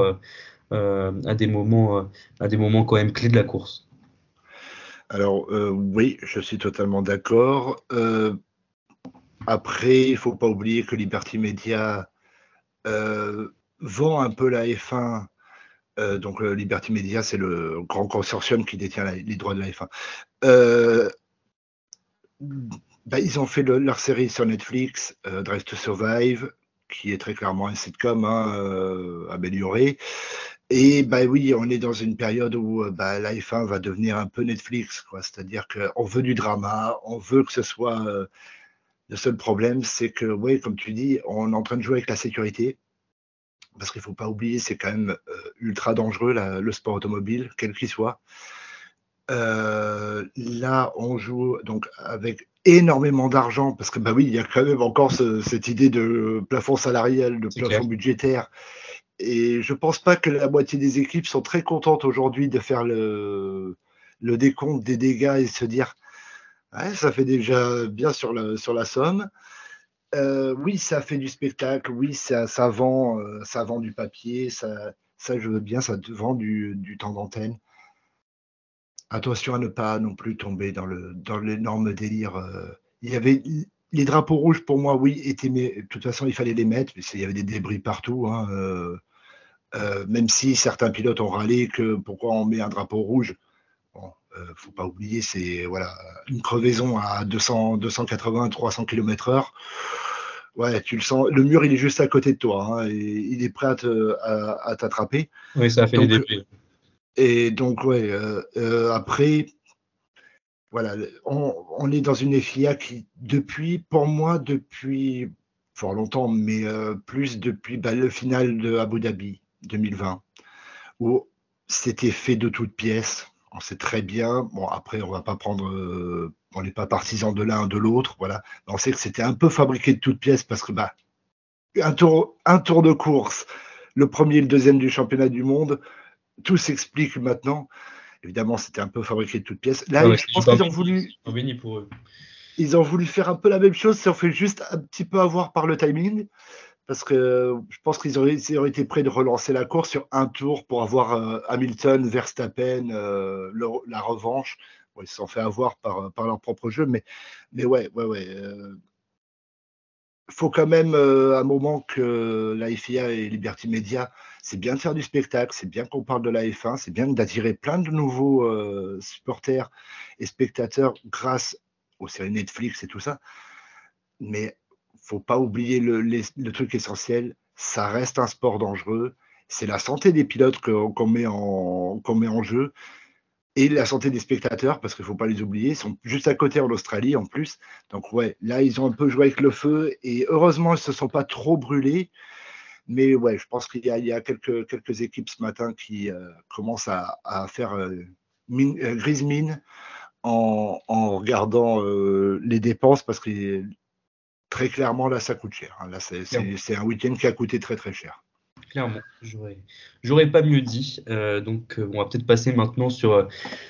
à des moments quand même clés de la course. Alors, oui, je suis totalement d'accord. Après, il faut pas oublier que Liberty Media vend un peu la F1. Donc, Liberty Media, c'est le grand consortium qui détient les droits de la F1. Bah, ils ont fait leur série sur Netflix, Drive to Survive, qui est très clairement un sitcom, hein, amélioré. Et bah oui, on est dans une période où bah, la F1 va devenir un peu Netflix, quoi. C'est-à-dire qu'on veut du drama, on veut que ce soit. Le seul problème, c'est que, oui, comme tu dis, on est en train de jouer avec la sécurité. Parce qu'il ne faut pas oublier, c'est quand même ultra dangereux, le sport automobile, quel qu'il soit. Là, on joue donc avec énormément d'argent, parce que bah oui, il y a quand même encore cette idée de plafond salarial, de C'est clair. plafond budgétaire. Et je pense pas que la moitié des équipes sont très contentes aujourd'hui de faire le décompte des dégâts et se dire ouais, ça fait déjà bien sur la somme. Oui, ça fait du spectacle, oui, ça vend du papier, ça je veux bien, ça te vend du temps d'antenne. Attention à ne pas non plus tomber dans l'énorme délire. Il y avait les drapeaux rouges pour moi, oui, de toute façon il fallait les mettre, mais il y avait des débris partout, hein, même si certains pilotes ont râlé que pourquoi on met un drapeau rouge. Bon, faut pas oublier, c'est voilà, une crevaison à 280, 300 km/h. Ouais, tu le sens. Le mur, il est juste à côté de toi, hein, et il est prêt à t'attraper. Oui, ça a fait des Donc, débris. ouais, après, voilà, on est dans une FIA qui, pour moi, depuis fort longtemps, mais plus depuis le final de Abu Dhabi 2020, où c'était fait de toutes pièces. On sait très bien. Bon, après, on va pas prendre. On n'est pas partisan de l'un de l'autre, voilà. Mais on sait que c'était un peu fabriqué de toutes pièces parce que un tour de course, le premier et le deuxième du championnat du monde, tout s'explique maintenant. Évidemment, c'était un peu fabriqué de toutes pièces. Là, Ouais, je c'est pense super qu'ils ont voulu. béni pour eux. Ils ont voulu faire un peu la même chose, si on fait juste un petit peu avoir par le timing, parce que je pense qu'ils auraient été prêts de relancer la course sur un tour pour avoir Hamilton, Verstappen, la revanche. Bon, ils se sont fait avoir par leur propre jeu, mais ouais. Faut quand même un moment que la FIA et Liberty Media, c'est bien de faire du spectacle, c'est bien qu'on parle de la F1, c'est bien d'attirer plein de nouveaux supporters et spectateurs grâce aux séries Netflix et tout ça. Mais faut pas oublier le truc essentiel, ça reste un sport dangereux, c'est la santé des pilotes qu'on met en jeu. et la santé des spectateurs, parce qu'il ne faut pas les oublier, ils sont juste à côté en Australie en plus. Donc ouais, là ils ont un peu joué avec le feu et heureusement ils ne se sont pas trop brûlés. Mais ouais, je pense qu'il y a quelques équipes ce matin qui commencent à faire grise mine en regardant les dépenses, parce que très clairement là ça coûte cher. Là c'est un week-end qui a coûté très très cher. Clairement, j'aurais pas mieux dit. Donc, on va peut-être passer maintenant sur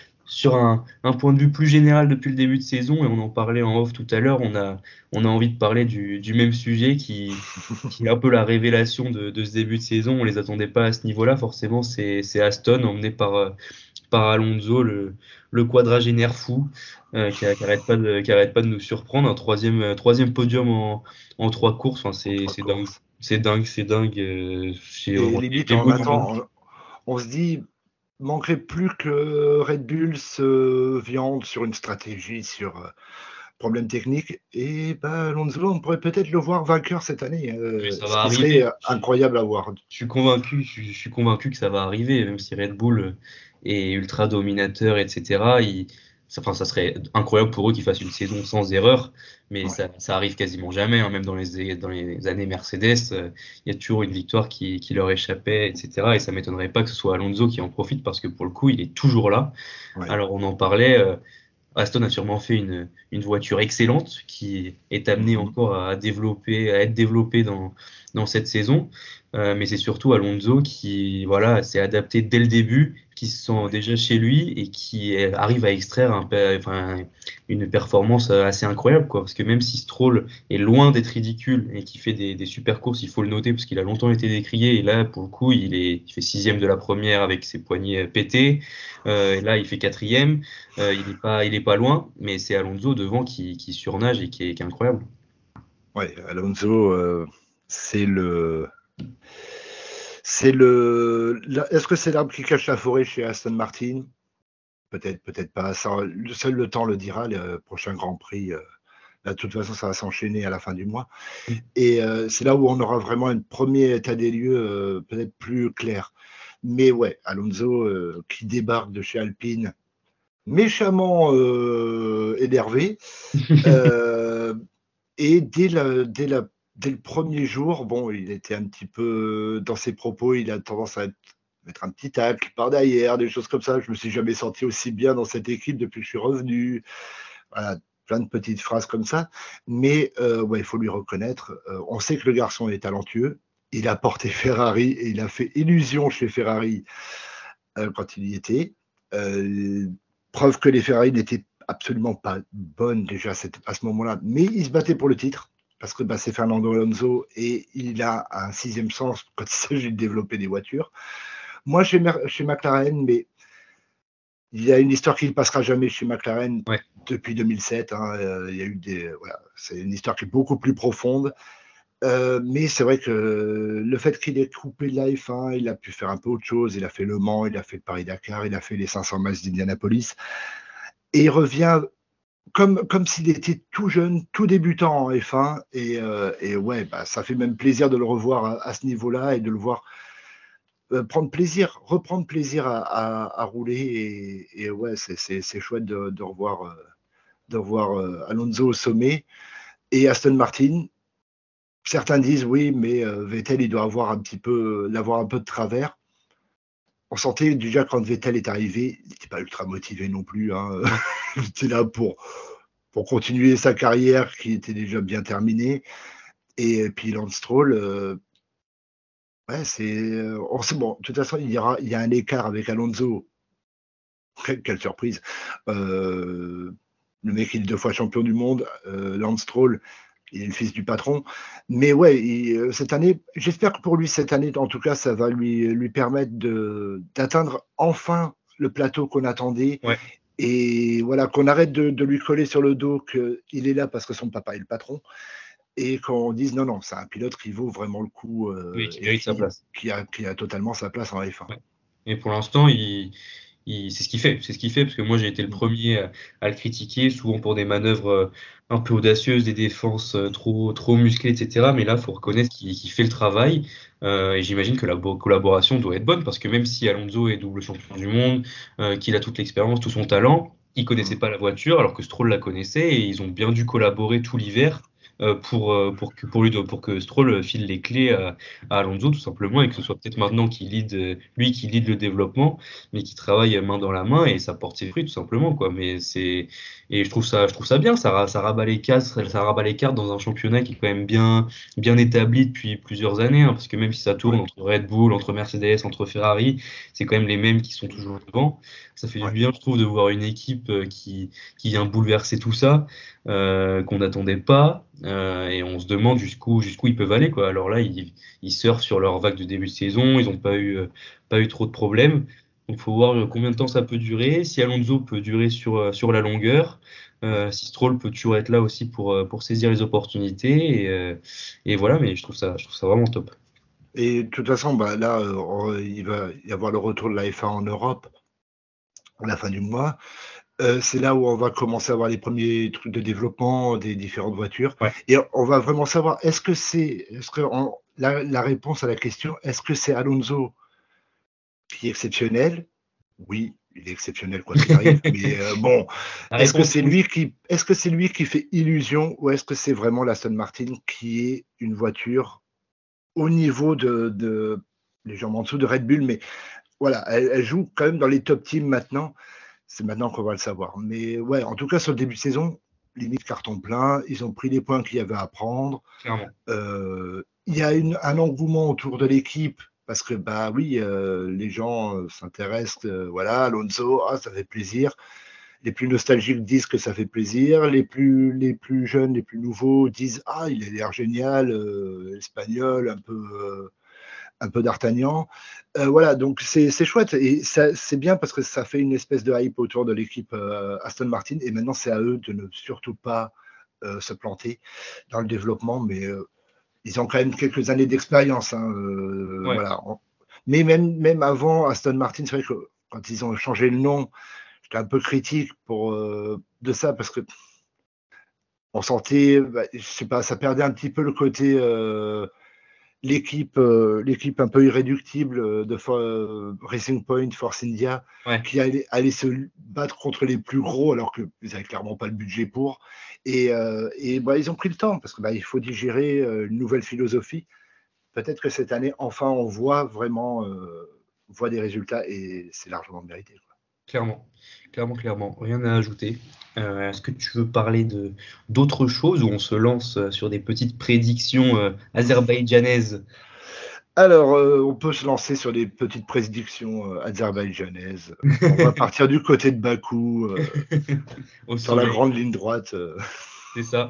un point de vue plus général depuis le début de saison, et on en parlait en off tout à l'heure. On a envie de parler du même sujet qui est un peu la révélation de ce début de saison. On les attendait pas à ce niveau-là, forcément. C'est Aston, emmené par Alonso, le quadragénaire fou, qui arrête pas de nous surprendre. Un troisième podium en 3 courses. Enfin, c'est dingue. C'est dingue. Et limite, on se dit, manquerait plus que Red Bull se viande sur une stratégie, sur problème technique. Et Alonso, on pourrait peut-être le voir vainqueur cette année. Ça ce va qui arriver. serait incroyable à voir. Je suis convaincu que ça va arriver, même si Red Bull est ultra dominateur, etc. Ça serait incroyable pour eux qu'ils fassent une saison sans erreur, mais Ouais. ça arrive quasiment jamais, hein. Même dans les années Mercedes, il y a toujours une victoire qui leur échappait, etc. Et ça m'étonnerait pas que ce soit Alonso qui en profite, parce que pour le coup, il est toujours là. Ouais. Alors on en parlait, Aston a sûrement fait une voiture excellente qui est amenée encore à être développée dans cette saison. Mais c'est surtout Alonso qui s'est adapté dès le début, qui se sent déjà chez lui et qui arrive à extraire une performance assez incroyable, quoi. Parce que même si Stroll est loin d'être ridicule et qui fait des super courses, il faut le noter parce qu'il a longtemps été décrié, et là pour le coup il fait 6e de la première avec ses poignets pétés. Et là il fait 4e. Il est pas loin, mais c'est Alonso devant qui surnage et qui est incroyable. Ouais, Alonso, est-ce que c'est l'arbre qui cache la forêt chez Aston Martin? Peut-être pas. Seul le temps le dira. Le prochain Grand Prix, là, de toute façon, ça va s'enchaîner à la fin du mois. Et c'est là où on aura vraiment un premier état des lieux peut-être plus clair. Mais ouais, Alonso qui débarque de chez Alpine, méchamment énervé. Et dès le premier jour, bon, il était un petit peu dans ses propos, il a tendance à mettre un petit tacle par derrière, des choses comme ça. Je me suis jamais senti aussi bien dans cette équipe depuis que je suis revenu. Voilà, plein de petites phrases comme ça. Mais ouais, il faut lui reconnaître. On sait que le garçon est talentueux. Il a porté Ferrari et il a fait illusion chez Ferrari quand il y était. Preuve que les Ferrari n'étaient absolument pas bonnes déjà à ce moment-là, mais il se battait pour le titre, parce que c'est Fernando Alonso et il a un 6e sens quand il s'agit de développer des voitures. Moi, chez McLaren, mais il y a une histoire qui ne passera jamais chez McLaren depuis 2007. Il y a eu c'est une histoire qui est beaucoup plus profonde. Mais c'est vrai que le fait qu'il ait coupé de la F1, il a pu faire un peu autre chose. Il a fait Le Mans, il a fait le Paris-Dakar, il a fait les 500 miles d'Indianapolis. Et il revient comme s'il était tout jeune, tout débutant en F1. Et ouais, ça fait même plaisir de le revoir à ce niveau-là et de le voir reprendre plaisir à rouler. Et ouais, c'est chouette de revoir Alonso au sommet. Et Aston Martin, certains disent oui, mais Vettel, il doit l'avoir un peu de travers. On sentait déjà quand Vettel est arrivé, il n'était pas ultra motivé non plus. Il était là pour continuer sa carrière qui était déjà bien terminée. Et puis Lance Stroll, on sait, bon, de toute façon, il y a un écart avec Alonso. Quelle surprise. Le mec, il est 2 fois champion du monde. Lance Stroll, il est le fils du patron. Mais ouais, cette année, j'espère que pour lui, cette année, en tout cas, ça va lui permettre d'atteindre enfin le plateau qu'on attendait. Ouais. Et voilà, qu'on arrête de lui coller sur le dos qu'il est là parce que son papa est le patron. Et qu'on dise non, c'est un pilote qui vaut vraiment le coup. Oui, qui mérite sa place. Qui a totalement sa place en F1. Ouais. Et pour l'instant, il c'est ce qu'il fait. C'est ce qu'il fait parce que moi, j'ai été le premier à le critiquer, souvent pour des manœuvres un peu audacieuses, des défenses trop musclées, etc. Mais là, faut reconnaître qu'il fait le travail. Et j'imagine que la collaboration doit être bonne parce que même si Alonso est double champion du monde, qu'il a toute l'expérience, tout son talent, il connaissait pas la voiture alors que Stroll la connaissait et ils ont bien dû collaborer tout l'hiver pour que Stroll file les clés à Alonso tout simplement et que ce soit peut-être maintenant lui qui lead le développement mais qui travaille main dans la main et ça porte ses fruits tout simplement quoi. Et je trouve ça bien, ça rabat les cartes dans un championnat qui est quand même bien établi depuis plusieurs années hein, parce que même si ça tourne entre Red Bull, entre Mercedes, entre Ferrari, c'est quand même les mêmes qui sont toujours devant. Ça fait du bien je trouve de voir une équipe qui vient bouleverser tout ça. Qu'on n'attendait pas et on se demande jusqu'où ils peuvent aller quoi. Alors là ils surfent sur leur vague de début de saison, ils n'ont pas eu trop de problèmes. Donc faut voir combien de temps ça peut durer, si Alonso peut durer sur la longueur, si Stroll peut toujours être là aussi pour saisir les opportunités et voilà, mais je trouve ça vraiment top. Et de toute façon, là, il va y avoir le retour de la F1 en Europe à la fin du mois. C'est là où on va commencer à voir les premiers trucs de développement des différentes voitures. Ouais. Et on va vraiment savoir, la réponse à la question, est-ce que c'est Alonso qui est exceptionnel? Oui, il est exceptionnel quoi qu'il arrive. Mais bon, est-ce que c'est lui qui fait illusion ou est-ce que c'est vraiment l'Aston Martin qui est une voiture au niveau de légèrement en dessous de Red Bull, mais voilà, elle joue quand même dans les top teams maintenant. C'est maintenant qu'on va le savoir. Mais ouais, en tout cas, sur le début de saison, limite carton plein. Ils ont pris les points qu'il y avait à prendre. Clairement. Il y a un engouement autour de l'équipe parce que, les gens s'intéressent. Voilà, Alonso, ça fait plaisir. Les plus nostalgiques disent que ça fait plaisir. Les plus jeunes, les plus nouveaux disent il a l'air génial, espagnol, un peu d'Artagnan. Voilà, donc c'est chouette. Et c'est bien parce que ça fait une espèce de hype autour de l'équipe Aston Martin. Et maintenant, c'est à eux de ne surtout pas se planter dans le développement. Mais ils ont quand même quelques années d'expérience. Hein, Ouais. Voilà. Mais même avant Aston Martin, c'est vrai que quand ils ont changé le nom, j'étais un peu critique de ça parce que on sentait, je sais pas, ça perdait un petit peu le côté l'équipe un peu irréductible de Racing Point, Force India, Ouais. qui allait se battre contre les plus gros alors qu'ils n'avaient clairement pas le budget pour. Et ils ont pris le temps parce que il faut digérer une nouvelle philosophie. Peut-être que cette année, enfin, on voit vraiment des résultats et c'est largement mérité, quoi. Clairement. Rien à ajouter. Est-ce que tu veux parler d'autres choses ou on se lance sur des petites prédictions azerbaïdjanaises? Alors, on peut se lancer sur des petites prédictions azerbaïdjanaises. On va partir du côté de Bakou, sur la grande ligne droite. C'est ça.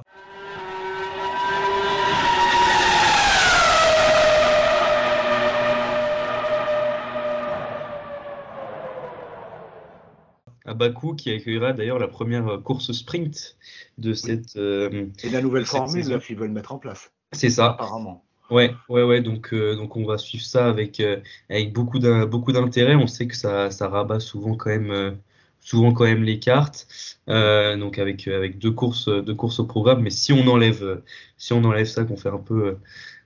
À Bakou, qui accueillera d'ailleurs la première course sprint de cette et la nouvelle formule saison qu'ils veulent mettre en place. C'est ça. Apparemment. Ouais. Donc on va suivre ça avec beaucoup d'intérêt. On sait que ça rabat souvent quand même les cartes. Donc avec deux courses au programme. Mais si on enlève ça, qu'on fait un peu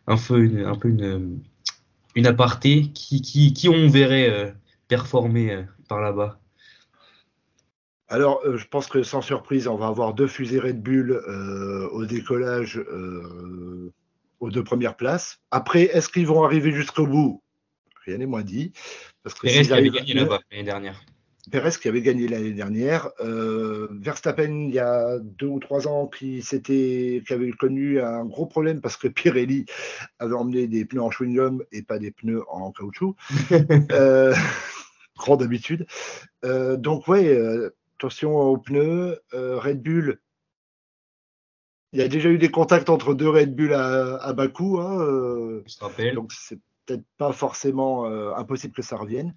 une aparté, qui on verrait performer par là-bas? Alors, je pense que sans surprise, on va avoir 2 fusées Red Bull au décollage aux 2 premières places. Après, est-ce qu'ils vont arriver jusqu'au bout? Rien n'est moins dit. Parce que Pérez qui avait gagné là-bas l'année dernière. Pérez qui avait gagné l'année dernière. Verstappen, il y a 2 ou 3 ans, qui avait connu un gros problème parce que Pirelli avait emmené des pneus en chewing-gum et pas des pneus en caoutchouc. Grande habitude. Donc, attention aux pneus. Red Bull, il y a déjà eu des contacts entre 2 Red Bull à Bakou. On se rappelle. Donc, c'est peut-être pas forcément impossible que ça revienne.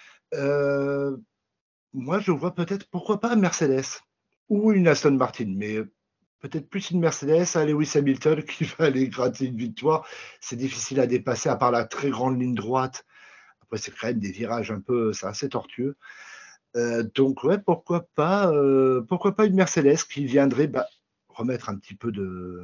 Moi, je vois peut-être, pourquoi pas, Mercedes ou une Aston Martin, mais peut-être plus une Mercedes à Lewis Hamilton qui va aller gratter une victoire. C'est difficile à dépasser, à part la très grande ligne droite. Après, c'est quand même des virages c'est assez tortueux. Donc ouais, pourquoi pas une Mercedes qui viendrait remettre un petit peu de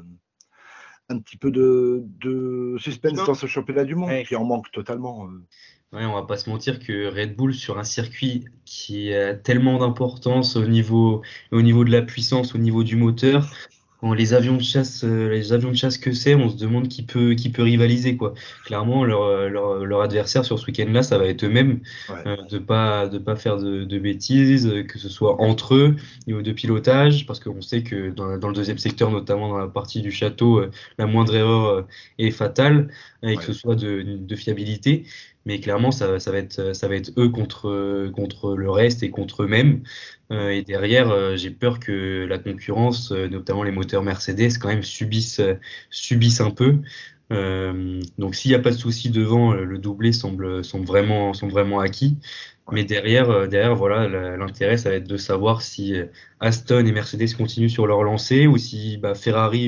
suspense dans ce championnat du monde qui en manque totalement. Ouais, on va pas se mentir que Red Bull sur un circuit qui a tellement d'importance au niveau de la puissance, au niveau du moteur, quand les avions de chasse que c'est, on se demande qui peut rivaliser quoi. Clairement, leur adversaire sur ce week-end-là, ça va être eux-mêmes, de pas faire de bêtises, que ce soit entre eux, niveau de pilotage, parce qu'on sait que dans le deuxième secteur, notamment dans la partie du château, la moindre erreur est fatale, et que ce soit de fiabilité. Mais clairement, ça va être eux contre le reste et contre eux-mêmes. Et derrière, j'ai peur que la concurrence, notamment les moteurs Mercedes, quand même subissent un peu. Donc s'il n'y a pas de souci devant, le doublé semble vraiment acquis. Mais derrière, voilà, l'intérêt, ça va être de savoir si Aston et Mercedes continuent sur leur lancée ou si Ferrari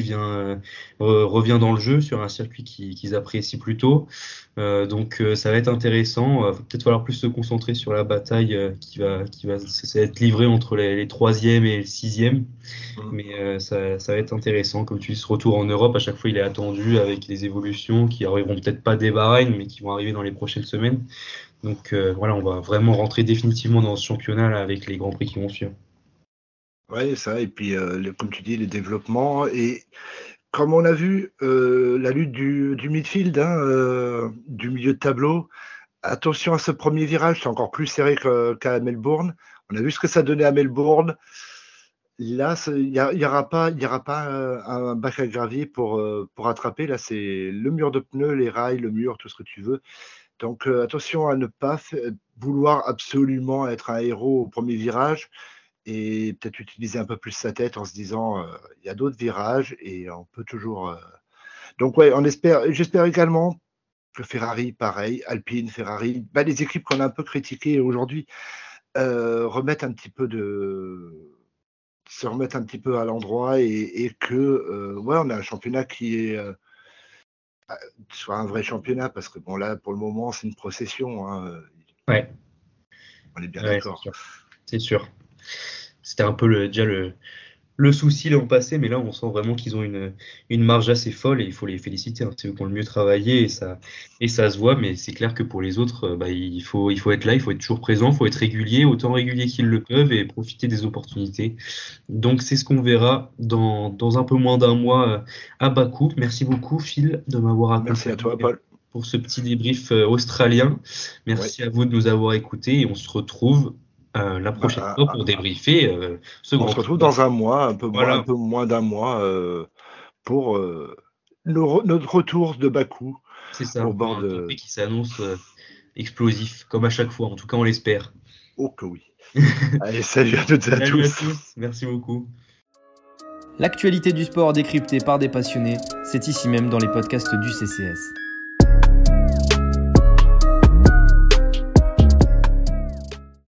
revient dans le jeu sur un circuit qu'ils apprécient plutôt. Donc ça va être intéressant. Va peut-être falloir plus se concentrer sur la bataille qui va être livrée entre les troisième et le sixième. Mais ça va être intéressant. Comme tu dis, ce retour en Europe, à chaque fois, il est attendu avec les évolutions qui arriveront peut-être pas dès Bahreïn, mais qui vont arriver dans les prochaines semaines. Donc voilà, on va vraiment rentrer définitivement dans ce championnat là, avec les grands prix qui vont suivre. Ouais, ça. Et puis, comme tu dis, les développements et comme on a vu, la lutte du midfield, du milieu de tableau. Attention à ce premier virage, c'est encore plus serré qu'à Melbourne. On a vu ce que ça donnait à Melbourne. Là, il n'y aura pas un bac à gravier pour attraper. Là, c'est le mur de pneus, les rails, le mur, tout ce que tu veux. Donc, attention à ne pas vouloir absolument être un héros au premier virage et peut-être utiliser un peu plus sa tête en se disant il y a d'autres virages et on peut toujours. Donc, ouais, j'espère également que Ferrari, pareil, Alpine, Ferrari, les équipes qu'on a un peu critiquées aujourd'hui, se remettent un petit peu à l'endroit et que on a un championnat qui est soit un vrai championnat parce que bon là pour le moment c'est une procession. Ouais. On est bien d'accord. C'est sûr. C'était un peu déjà le souci l'an passé, mais là on sent vraiment qu'ils ont une marge assez folle et il faut les féliciter. C'est eux qui ont le mieux travaillé et ça se voit, mais c'est clair que pour les autres, il faut être là, il faut être toujours présent, il faut être régulier, autant régulier qu'ils le peuvent et profiter des opportunités. Donc c'est ce qu'on verra dans un peu moins d'un mois à Bakou. Merci beaucoup Phil de m'avoir accompagné. Merci à toi Paul. Pour ce petit débrief australien. Merci à vous de nous avoir écoutés et on se retrouve la prochaine fois pour débriefer ce grand. On se retrouve dans un mois, un peu moins d'un mois pour notre retour de Bakou. C'est ça, au bord de qui s'annonce explosif, comme à chaque fois. En tout cas, on l'espère. Oh que oui. Allez, salut à toutes et à tous. Merci beaucoup. L'actualité du sport décryptée par des passionnés, c'est ici même dans les podcasts du CCS.